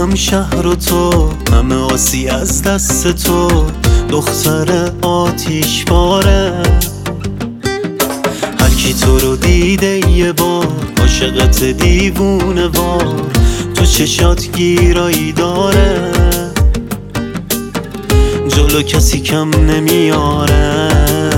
هم شهر و تو، همه آسی از دست تو، دختر آتیش باره. هر کی تو رو دیده یه بار، عاشقت دیوونه وار، تو چشات گیرایی داره، جلو کسی کم نمیاره.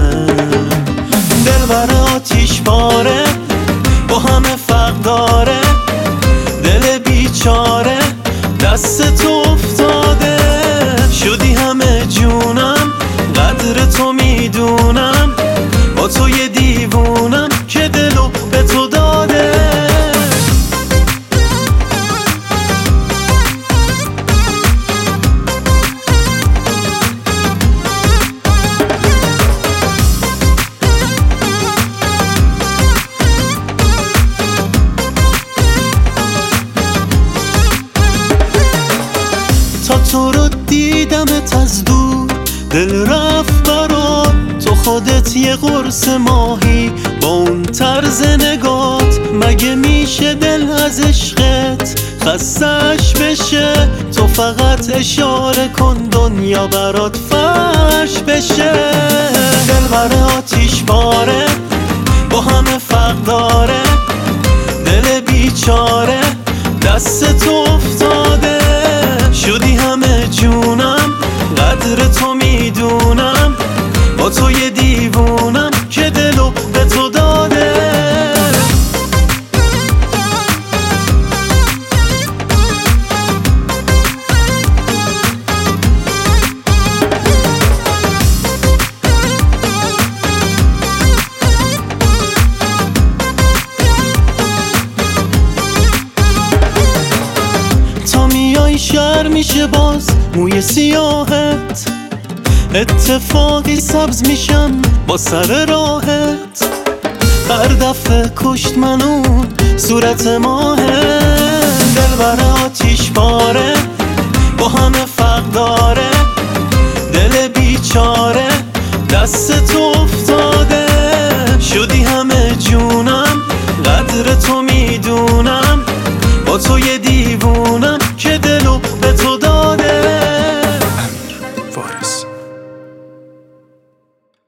دلبر آتیش باره، با همه فرق داره، دل بیچاره دست تو افتاده. شدی همه جونم، قدر تو میدونم، با تو یه دیوونم که دلو به تو داده. تا تو رو دیدمت از دور، دل رفت برات، تو خودت یه قرص ماهی با اون طرز نگات. مگه میشه دل از عشقت خستش بشه؟ تو فقط اشاره کن دنیا برات فرش بشه. دل بر آتیش باره، با همه فرق داره، دل بیچاره دست تو افتاده. شدی همه جونم، قدر تو میدونم، با تو یه دیوونم که دلو به تو داده. تا میای شهر میشه باز موی سیاهت، اتفاقی سبز میشم با سر راهت. هر دفعه کشت منو صورت ماهت. دل بر آتیش باره، با همه فرق داره، دل بیچاره دست تو افتاده. شدی همه جونم، قدر تو میدونم، با تو یه